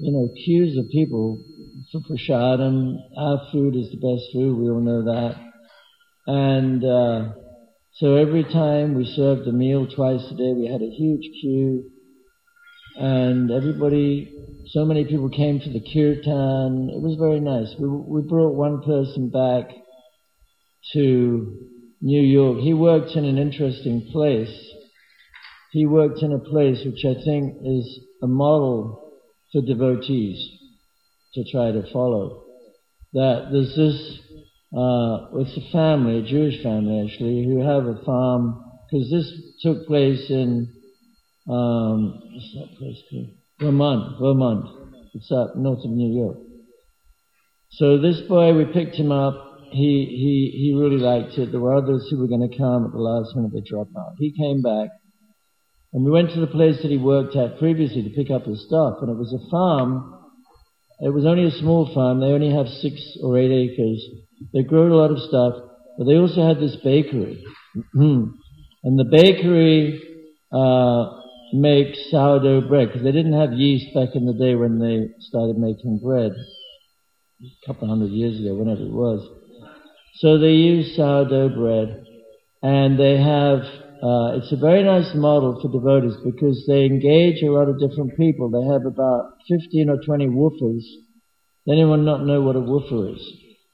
queues of people for prasadam. Our food is the best food, we all know that. And so every time we served a meal twice a day, we had a huge queue. And so many people came to the kirtan. It was very nice. We brought one person back to New York. He worked in an interesting place. He worked in a place which I think is a model for devotees to try to follow. That there's this, it's a family, a Jewish family actually, who have a farm, because this took place in, what's that place called? Vermont. It's up north of New York. So this boy, we picked him up. He really liked it. There were others who were going to come at the last minute, they dropped out. He came back, and we went to the place that he worked at previously to pick up his stuff, and it was a farm. It was only a small farm. They only have 6 or 8 acres. They grew a lot of stuff, but they also had this bakery. And the bakery makes sourdough bread, because they didn't have yeast back in the day when they started making bread, a couple of 100 years ago, whenever it was. So they use sourdough bread, and they have, it's a very nice model for devotees because they engage a lot of different people. They have about 15 or 20 woofers. Does anyone not know what a woofer is?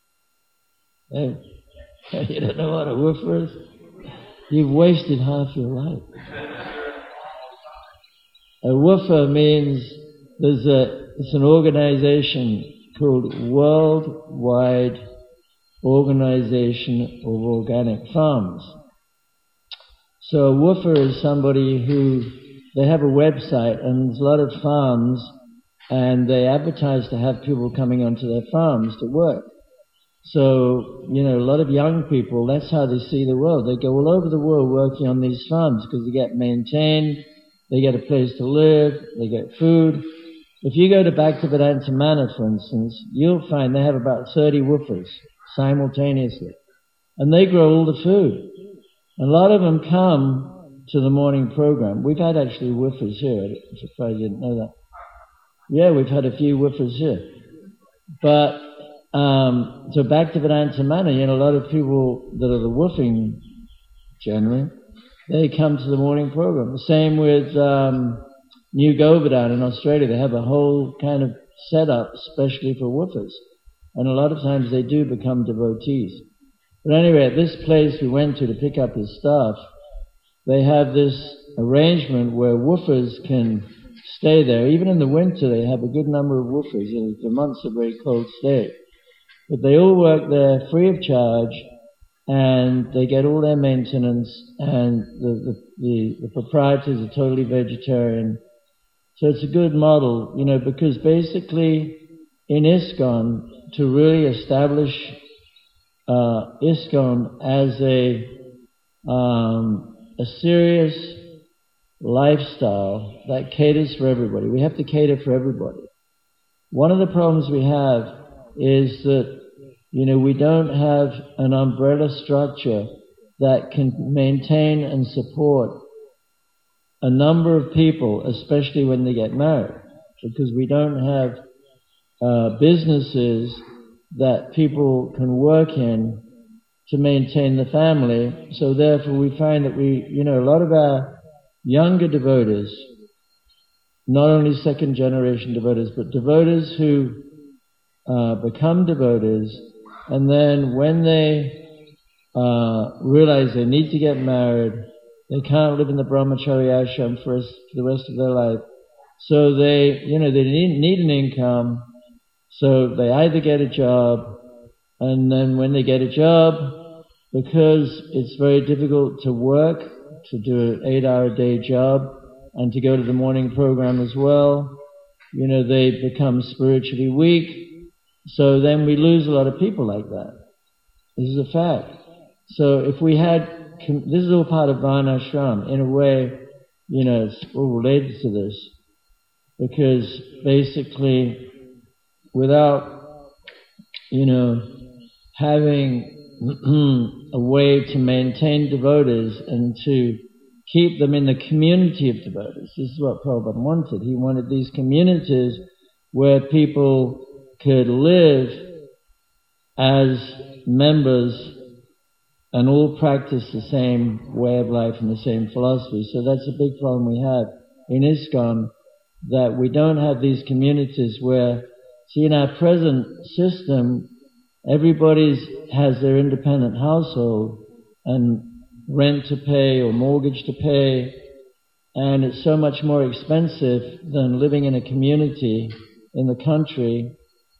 You don't know what a woofer is? You've wasted half your life. A woofer means it's an organization called Worldwide Organization of Organic Farms. So a woofer is somebody who, they have a website and there's a lot of farms and they advertise to have people coming onto their farms to work. So, a lot of young people, that's how they see the world. They go all over the world working on these farms because they get maintained, they get a place to live, they get food. If you go to Bhaktivedanta Manor, for instance, you'll find they have about 30 woofers simultaneously. And they grow all the food. And a lot of them come to the morning program. We've had actually woofers here. I'm surprised you didn't know that. Yeah, we've had a few woofers here. But, so Bhaktivedanta Manor, a lot of people that are the woofing generally, they come to the morning program. The same with New Govardhan in Australia. They have a whole kind of setup especially for woofers. And a lot of times they do become devotees. But anyway, at this place we went to pick up his stuff, they have this arrangement where woofers can stay there. Even in the winter they have a good number of woofers. Vermont's a very cold state. But they all work there free of charge, and they get all their maintenance, and the proprietors are totally vegetarian. So it's a good model, because basically in ISKCON, to really establish ISKCON as a serious lifestyle that caters for everybody. We have to cater for everybody. One of the problems we have is that, we don't have an umbrella structure that can maintain and support a number of people, especially when they get married, because we don't have businesses that people can work in to maintain the family. So therefore we find that a lot of our younger devotees, not only second generation devotees, but devotees who become devotees, and then when they realize they need to get married, they can't live in the brahmachari ashram for the rest of their life. So they need an income. So they either get a job, and then when they get a job, because it's very difficult to work, to do an 8-hour-a-day job, and to go to the morning program as well, they become spiritually weak. So then we lose a lot of people like that. This is a fact. So if we had, this is all part of Varnashram. In a way, it's all related to this. Because basically, without, having a way to maintain devotees and to keep them in the community of devotees. This is what Prabhupada wanted. He wanted these communities where people could live as members and all practice the same way of life and the same philosophy. So that's a big problem we have in ISKCON, that we don't have these communities where, see, in our present system, everybody has their independent household and rent to pay or mortgage to pay, and it's so much more expensive than living in a community in the country.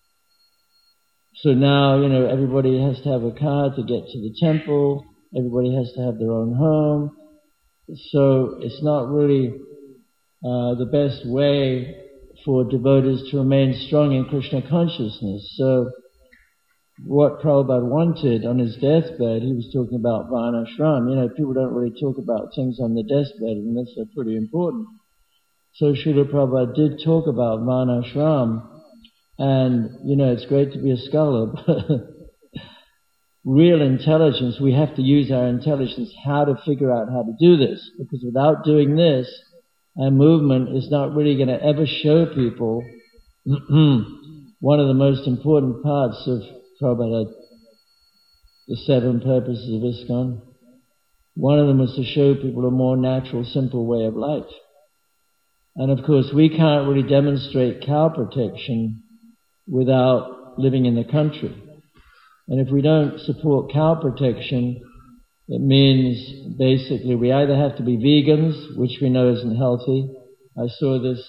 So now, everybody has to have a car to get to the temple, everybody has to have their own home, so it's not really the best way for devotees to remain strong in Krishna consciousness. So what Prabhupada wanted on his deathbed, he was talking about Varnashram. People don't really talk about things on the deathbed, and that's pretty important. So Srila Prabhupada did talk about Varnashram, and, it's great to be a scholar, but real intelligence, we have to use our intelligence how to figure out how to do this, because without doing this, our movement is not really going to ever show people one of the most important parts of Prabhupada, the 7 purposes of ISKCON. One of them was to show people a more natural, simple way of life. And of course, we can't really demonstrate cow protection without living in the country. And if we don't support cow protection, it means basically we either have to be vegans, which we know isn't healthy. I saw this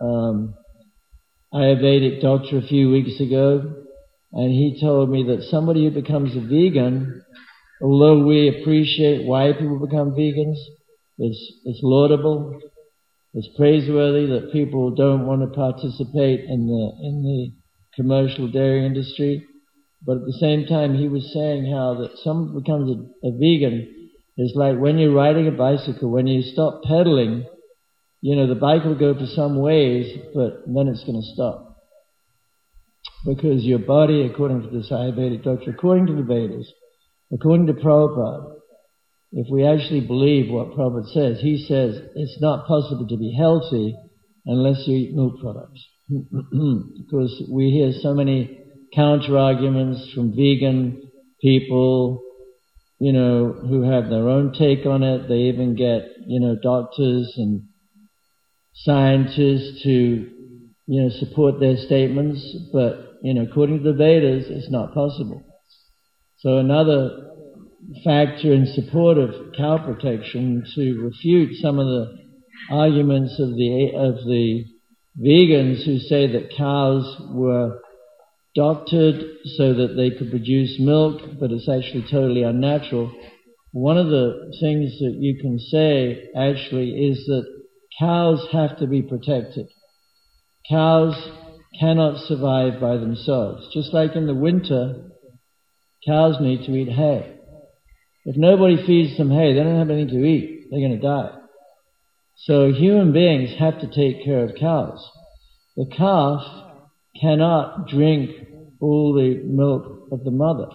Ayurvedic doctor a few weeks ago, and he told me that somebody who becomes a vegan, although we appreciate why people become vegans, it's laudable, it's praiseworthy that people don't want to participate in the commercial dairy industry. But at the same time, he was saying how that someone becomes a vegan is like when you're riding a bicycle, when you stop pedaling, the bike will go for some ways, but then it's going to stop. Because your body, according to this Ayurvedic doctor, according to the Vedas, according to Prabhupada, if we actually believe what Prabhupada says, he says it's not possible to be healthy unless you eat milk products. Because we hear so many counter-arguments from vegan people, who have their own take on it. They even get, doctors and scientists to, support their statements. But, according to the Vedas, it's not possible. So another factor in support of cow protection, to refute some of the arguments of the vegans who say that cows were doctored so that they could produce milk, but it's actually totally unnatural. One of the things that you can say actually is that cows have to be protected. Cows cannot survive by themselves. Just like in the winter, cows need to eat hay. If nobody feeds them hay, they don't have anything to eat. They're going to die. So human beings have to take care of cows. The calf cannot drink all the milk of the mother.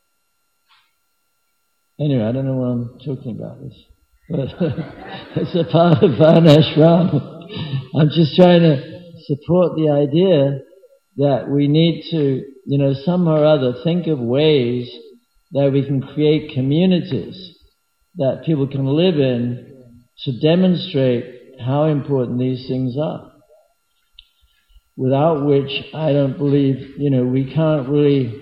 Anyway, I don't know why I'm talking about this, but it's a part of Varnashram. I'm just trying to support the idea that we need to, somehow or other think of ways that we can create communities that people can live in to demonstrate how important these things are. Without which, I don't believe, we can't really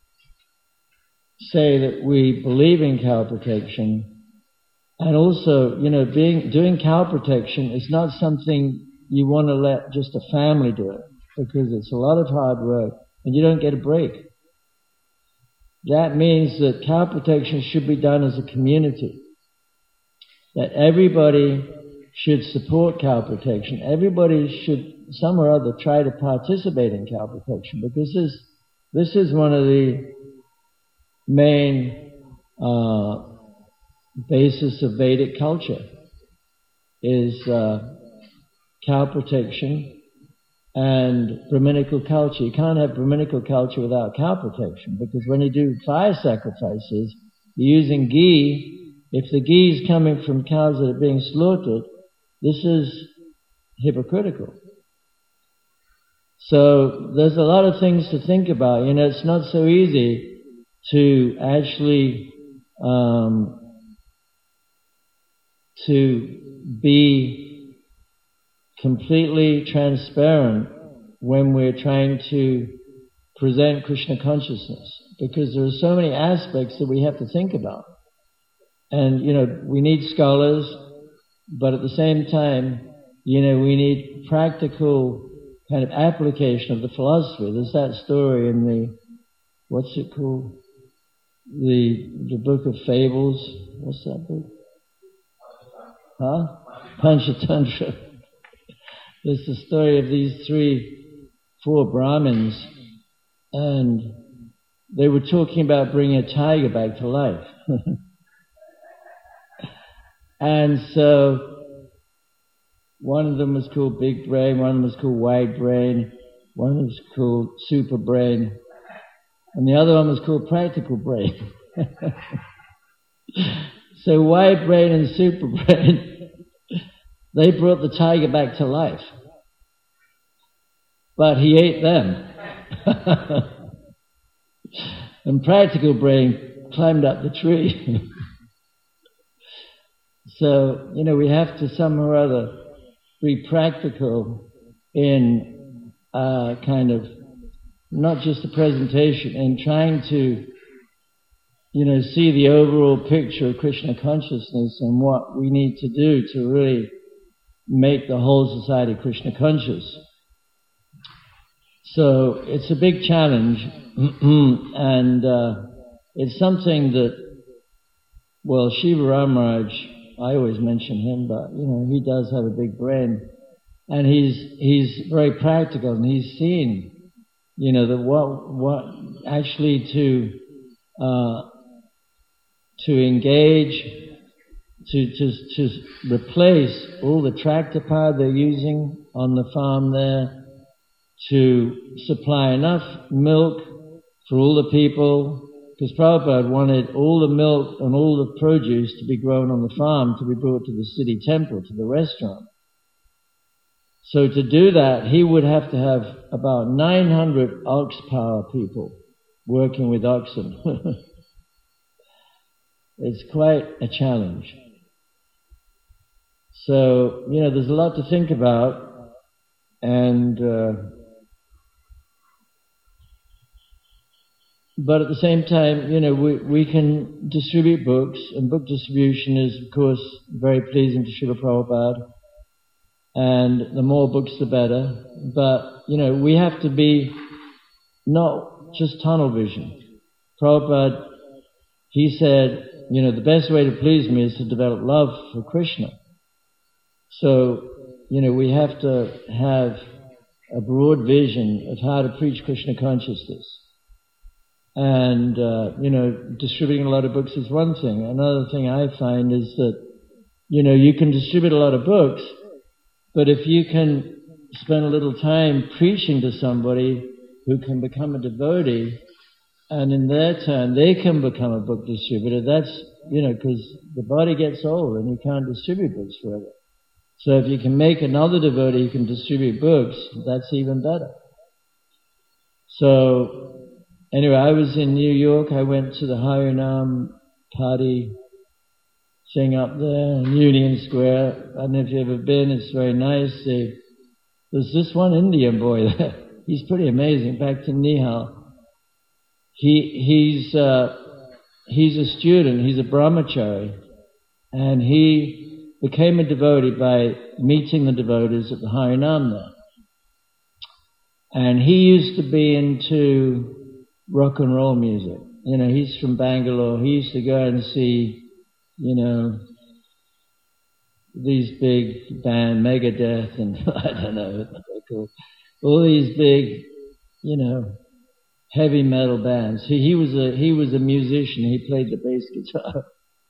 say that we believe in cow protection. And also, doing cow protection is not something you want to let just a family do it, because it's a lot of hard work and you don't get a break. That means that cow protection should be done as a community. That everybody should support cow protection. Everybody should somehow or other try to participate in cow protection, because this is one of the main basis of Vedic culture, is cow protection and Brahminical culture. You can't have Brahminical culture without cow protection, because when you do fire sacrifices, you're using ghee. If the ghee is coming from cows that are being slaughtered, this is hypocritical. So there's a lot of things to think about. It's not so easy to actually to be completely transparent when we're trying to present Krishna consciousness, because there are so many aspects that we have to think about. And, we need scholars, but at the same time, we need practical kind of application of the philosophy. There's that story in the, what's it called? The book of fables. What's that book? Panchatantra. There's the story of these 4 Brahmins, and they were talking about bringing a tiger back to life. And so one of them was called Big Brain, one of them was called Wide Brain, one of them was called Super Brain, and the other one was called Practical Brain. So Wide Brain and Super Brain, they brought the tiger back to life. But he ate them. And Practical Brain climbed up the tree. So, we have to somehow or other be practical in kind of not just the presentation, and trying to, see the overall picture of Krishna consciousness and what we need to do to really make the whole society Krishna conscious. So it's a big challenge, and it's something that, Shiva Ramaraj, I always mention him, but he does have a big brain, and he's very practical, and he's seen, that what actually to engage, to replace all the tractor power they're using on the farm there, to supply enough milk for all the people, because Prabhupada wanted all the milk and all the produce to be grown on the farm to be brought to the city temple, to the restaurant. So to do that, he would have to have about 900 ox power people working with oxen. It's quite a challenge. So, there's a lot to think about, and but at the same time, we can distribute books, and book distribution is, of course, very pleasing to Srila Prabhupada, and the more books the better. But, we have to be not just tunnel vision. Prabhupada, he said, the best way to please me is to develop love for Krishna. So, we have to have a broad vision of how to preach Krishna consciousness. And, distributing a lot of books is one thing. Another thing I find is that, you can distribute a lot of books, but if you can spend a little time preaching to somebody who can become a devotee, and in their turn they can become a book distributor, that's, because the body gets old and you can't distribute books forever. So if you can make another devotee who can distribute books, that's even better. So, anyway, I was in New York. I went to the Harinam party thing up there in Union Square. I don't know if you've ever been. It's very nice. There's this one Indian boy there. He's pretty amazing. Back to Nihal. He's a student. He's a brahmachari, and he became a devotee by meeting the devotees at the Harinam there. And he used to be into rock and roll music. He's from Bangalore. He used to go and see, these big band, Megadeth, and I don't know what they're called. All these big, heavy metal bands. He was a musician. He played the bass guitar.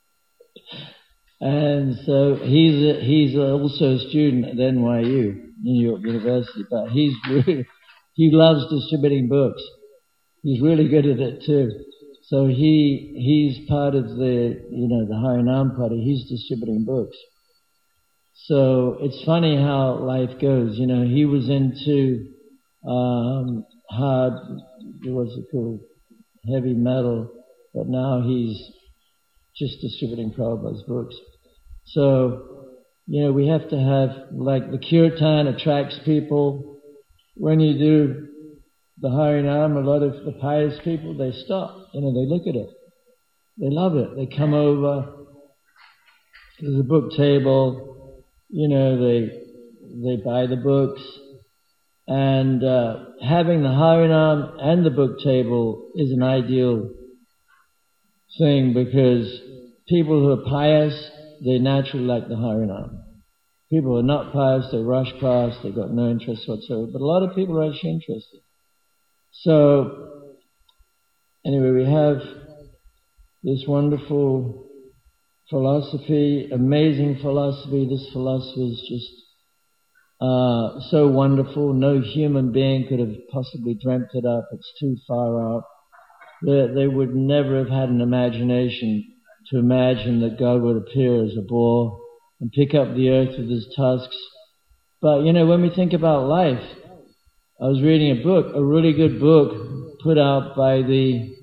And so he's also a student at NYU, New York University, but he loves distributing books. He's really good at it too. So he's part of the Harinam party. He's distributing books. So it's funny how life goes. He was into hard, what's it called, heavy metal, but now he's just distributing Prabhupada's books. So, we have to have, like the kirtan attracts people. When you do the Harinam, a lot of the pious people, they stop, they look at it. They love it. They come over, there's a book table, they buy the books. And having the Harinam and the book table is an ideal thing because people who are pious, they naturally like the Harinam. People who are not pious, they rush past, they've got no interest whatsoever. But a lot of people are actually interested. So, anyway, we have this wonderful philosophy, amazing philosophy. This philosophy is just so wonderful. No human being could have possibly dreamt it up. It's too far out. They would never have had an imagination to imagine that God would appear as a boar and pick up the earth with his tusks. But, when we think about life, I was reading a book, a really good book put out by the,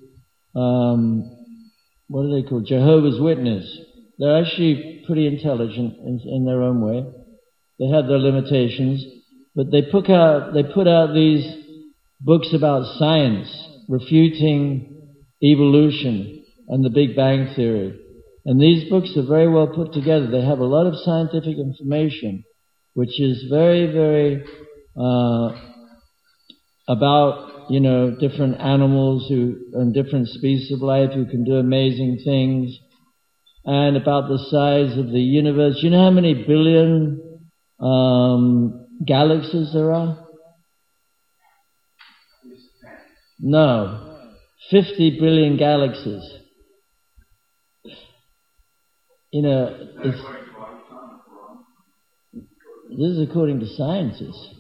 what are they called? Jehovah's Witness. They're actually pretty intelligent in their own way. They have their limitations, but they put out these books about science, refuting evolution and the Big Bang Theory. And these books are very well put together. They have a lot of scientific information, which is very, very about, different animals and different species of life who can do amazing things, and about the size of the universe. You know how many billion galaxies there are? No. 50 billion galaxies. This is according to scientists.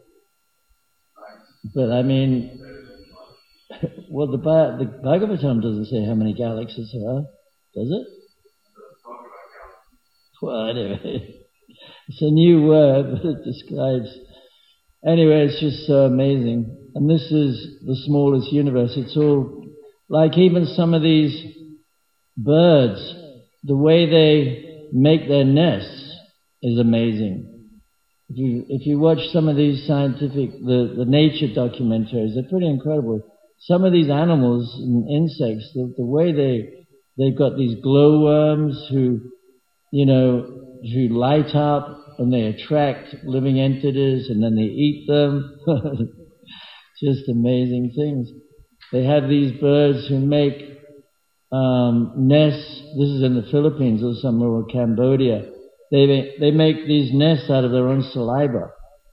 But well, the Bhagavatam doesn't say how many galaxies there are, does it? Well, anyway. It's a new word, but it describes... Anyway, it's just so amazing. And this is the smallest universe. It's all... Like even some of these birds, the way they make their nests is amazing. If you watch some of these scientific, the nature documentaries, they're pretty incredible. Some of these animals and insects, the way they've got these glowworms who light up and they attract living entities and then they eat them. Just amazing things. They have these birds who make nests. This is in the Philippines or somewhere, or Cambodia. They make these nests out of their own saliva.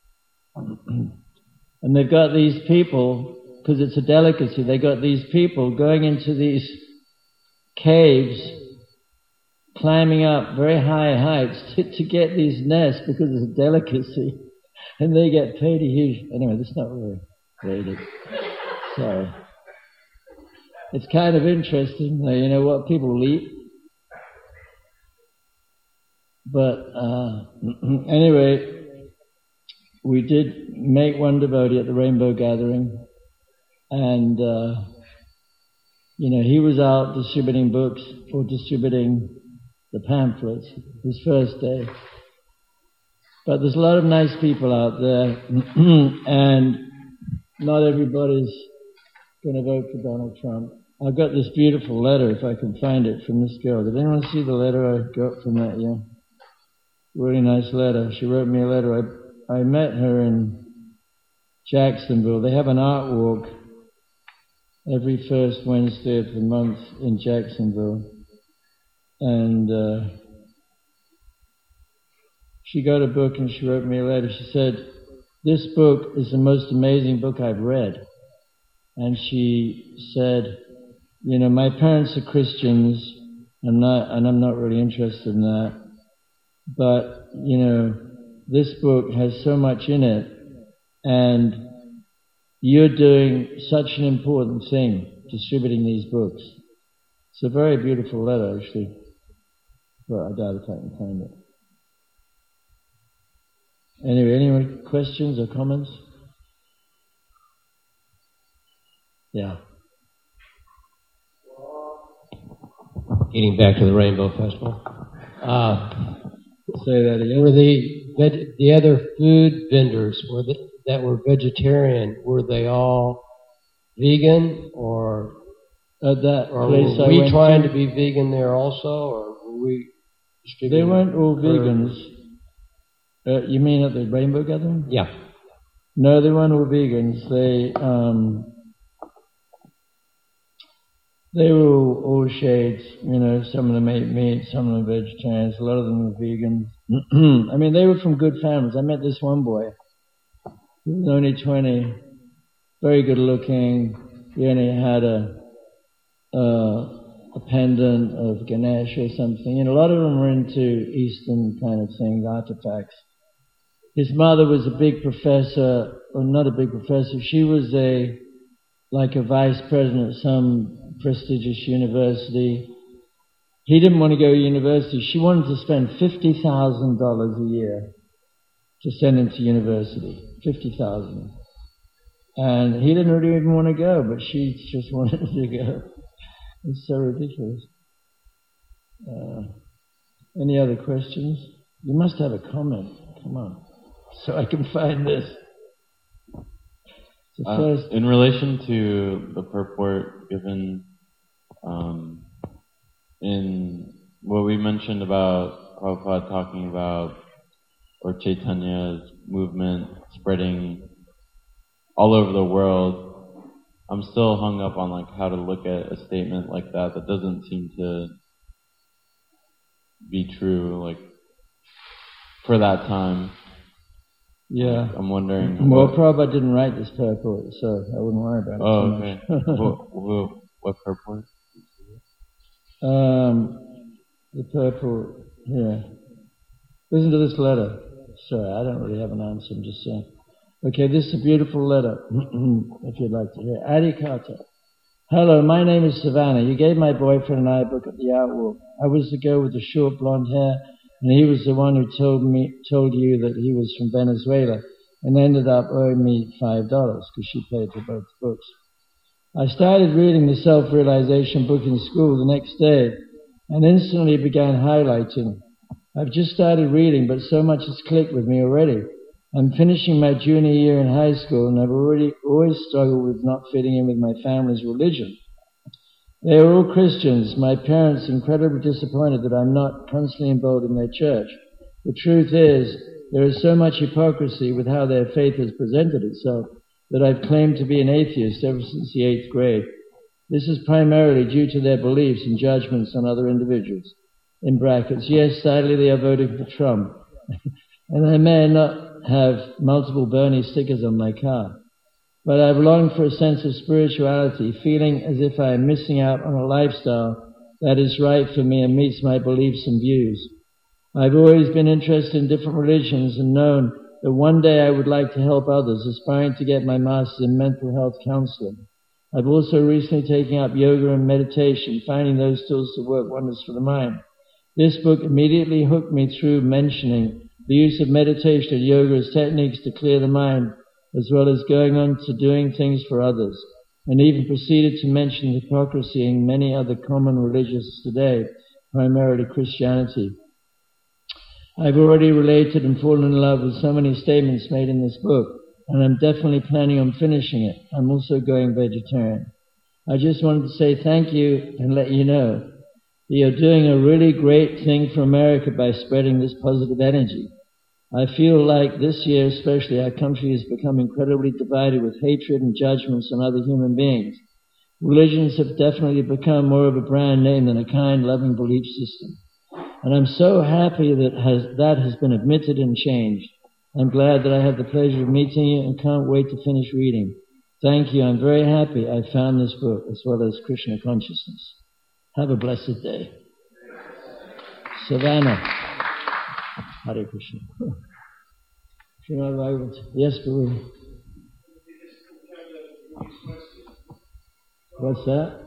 And they've got these people, because it's a delicacy, they got these people going into these caves, climbing up very high heights to get these nests because it's a delicacy. And they get paid a huge... Anyway, that's not really related. Sorry. It's kind of interesting, what people eat. But anyway, we did make one devotee at the Rainbow Gathering, and he was out distributing books or distributing the pamphlets his first day. But there's a lot of nice people out there, and not everybody's going to vote for Donald Trump. I've got this beautiful letter, if I can find it, from this girl. Did anyone see the letter I got from that? Yeah. Really nice letter. She wrote me a letter. I met her in Jacksonville. They have an art walk every first Wednesday of the month in Jacksonville. And she got a book and she wrote me a letter. She said, "This book is the most amazing book I've read." And she said, my parents are Christians, and I'm not really interested in that. But, this book has so much in it, and you're doing such an important thing, distributing these books. It's a very beautiful letter, actually. Well, I doubt if I can find it. Anyway, any questions or comments? Yeah. Getting back to the Rainbow Festival. Say that again. Were the other food vendors that were vegetarian, were they all vegan, or at that or place were I we went trying to be vegan there also, or were we They weren't all vegans. vegans? You mean at the Rainbow Gathering? Yeah. No, they weren't all vegans. They were all shades. You know, some of them ate meat, some of them vegetarians. A lot of them were vegans. I mean, they were from good families. I met this one boy. He was only 20, very good looking. He only had a pendant of Ganesh or something. And a lot of them were into Eastern kind of things, artifacts. His mother was a big professor, or not a big professor. She was like a vice president of some prestigious university. He didn't want to go to university. She wanted to spend $50,000 a year to send him to university. $50,000. And he didn't really even want to go, but she just wanted to go. It's so ridiculous. Any other questions? You must have a comment. Come on. So I can find this. In relation to the purport given in what we mentioned about Prabhupada talking about, or Chaitanya's movement spreading all over the world, I'm still hung up on like how to look at a statement like that doesn't seem to be true, like for that time. Yeah. I'm wondering. Well, Prabhupada didn't write this purport, so I wouldn't worry about it. Oh, okay. What purport? The purport, yeah. Listen to this letter. Sorry, I don't really have an answer, I'm just saying. Okay, this is a beautiful letter, if you'd like to hear. Adi Carter. Hello, my name is Savannah. You gave my boyfriend and I a book at the art walk. I was the girl with the short blonde hair, and he was the one who told you that he was from Venezuela, and ended up owing me $5 because she paid for both books. I started reading the self-realization book in school the next day, and instantly began highlighting. I've just started reading, but so much has clicked with me already. I'm finishing my junior year in high school, and I've always struggled with not fitting in with my family's religion. They are all Christians. My parents are incredibly disappointed that I'm not constantly involved in their church. The truth is, there is so much hypocrisy with how their faith has presented itself that I've claimed to be an atheist ever since the 8th grade. This is primarily due to their beliefs and judgments on other individuals. In brackets, yes, sadly they are voting for Trump. And I may not have multiple Bernie stickers on my car. But I've longed for a sense of spirituality, feeling as if I am missing out on a lifestyle that is right for me and meets my beliefs and views. I've always been interested in different religions and known that one day I would like to help others, aspiring to get my master's in mental health counseling. I've also recently taken up yoga and meditation, finding those tools to work wonders for the mind. This book immediately hooked me through mentioning the use of meditation and yoga as techniques to clear the mind, as well as going on to doing things for others, and even proceeded to mention hypocrisy in many other common religions today, primarily Christianity. I've already related and fallen in love with so many statements made in this book, and I'm definitely planning on finishing it. I'm also going vegetarian. I just wanted to say thank you and let you know that you're doing a really great thing for America by spreading this positive energy. I feel like this year especially our country has become incredibly divided with hatred and judgments on other human beings. Religions have definitely become more of a brand name than a kind, loving belief system. And I'm so happy that has been admitted and changed. I'm glad that I have the pleasure of meeting you and can't wait to finish reading. Thank you. I'm very happy I found this book as well as Krishna consciousness. Have a blessed day. Savannah. Hare Krishna. Yes, Guru. What's that?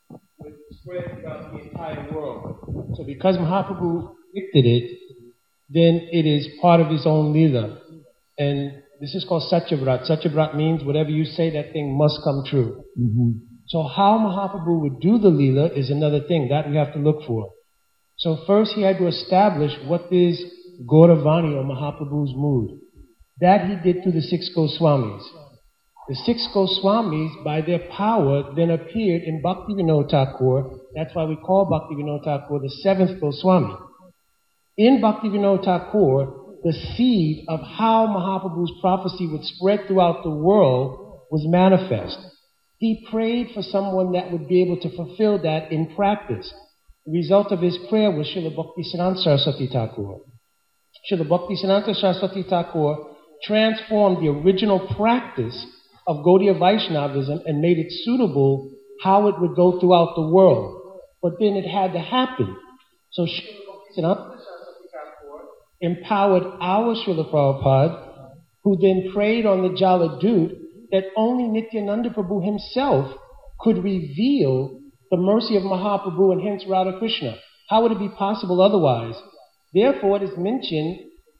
Spread throughout the entire world. So because Mahaprabhu predicted it, then it is part of his own Leela. And this is called Satyavrat. Satyavrat means whatever you say, that thing must come true. Mm-hmm. So how Mahaprabhu would do the Leela is another thing that we have to look for. So first he had to establish what is Gauravani or Mahaprabhu's mood. That he did through the 6 Goswamis. The 6 Goswamis, by their power, then appeared in Bhaktivinoda Thakur. That's why we call Bhaktivinoda Thakur the 7th Goswami. In Bhaktivinoda Thakur, the seed of how Mahaprabhu's prophecy would spread throughout the world was manifest. He prayed for someone that would be able to fulfill that in practice. The result of his prayer was Srila Bhaktisiddhanta Saraswati Thakur. Srila Bhaktisiddhanta Saraswati Thakur transformed the original practice of Gaudiya Vaishnavism and made it suitable how it would go throughout the world. But then it had to happen. So Srila Bhaktisiddhanta Saraswati Thakur empowered our Srila Prabhupada, who then prayed on the Jaladut that only Nityananda Prabhu himself could reveal the mercy of Mahaprabhu and hence Radha Krishna. How would it be possible otherwise? Therefore, it is mentioned,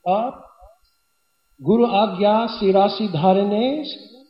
Guru Agya Sirasi Dharane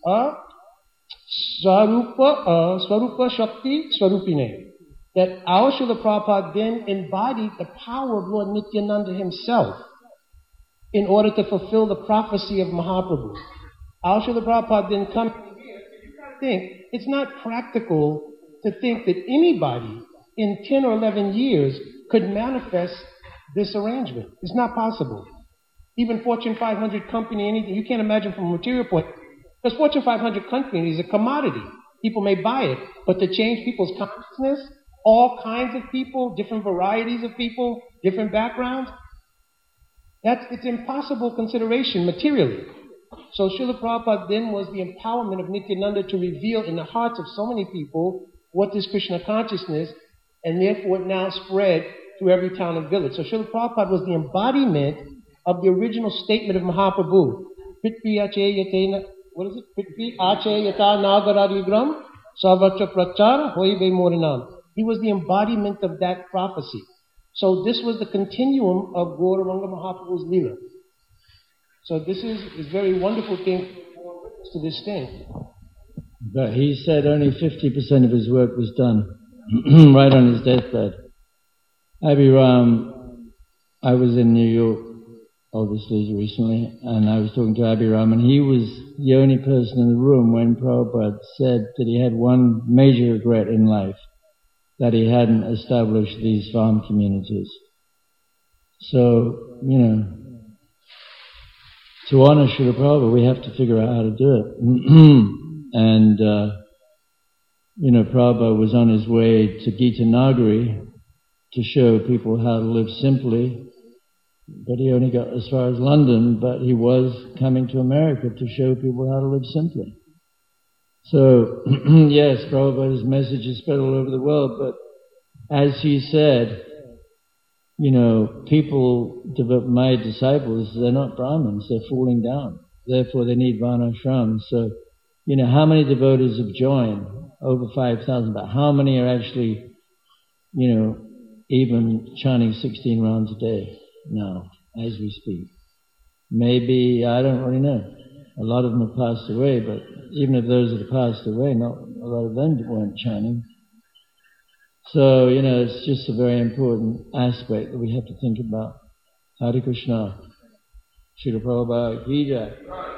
Swarupa Shakti Swarupine. That our Srila Prabhupada then embodied the power of Lord Nityananda himself in order to fulfill the prophecy of Mahaprabhu. Our Srila Prabhupada then comes here. You got to think, it's not practical to think that anybody in 10 or 11 years could manifest this arrangement. It's not possible. Even Fortune 500 company, anything, you can't imagine from a material point. Because Fortune 500 company is a commodity. People may buy it, but to change people's consciousness, all kinds of people, different varieties of people, different backgrounds, it's impossible consideration materially. So Srila Prabhupada then was the empowerment of Nityananda to reveal in the hearts of so many people what is Krishna consciousness, and therefore it now spread through every town and village. So Srila Prabhupada was the embodiment of the original statement of Mahaprabhu. Prithvi ache what is it? Prithvi ache yata nagaradigram sarvacha prachara hoive morinam. He was the embodiment of that prophecy. So this was the continuum of Gauravanga Mahaprabhu's Leela. So this is a very wonderful thing to this thing. But he said only 50% of his work was done right on his deathbed. Abhiram, I was in New York, obviously, recently, and I was talking to Abhiram, and he was the only person in the room when Prabhupada said that he had one major regret in life, that he hadn't established these farm communities. So, to honor Srila Prabhupada, we have to figure out how to do it. And, Prabhupada was on his way to Gita Nagari to show people how to live simply, but he only got as far as London, but he was coming to America to show people how to live simply. So, yes, Prabhupada's message is spread all over the world, but as he said, people, my disciples, they're not Brahmins, they're falling down. Therefore, they need Varnashram. So, how many devotees have joined? Over 5,000, but how many are actually, even chanting 16 rounds a day now, as we speak? Maybe, I don't really know. A lot of them have passed away, but even if those that have passed away, not a lot of them weren't chanting. So, it's just a very important aspect that we have to think about. Hare Krishna. Srila Prabhupada ki jai.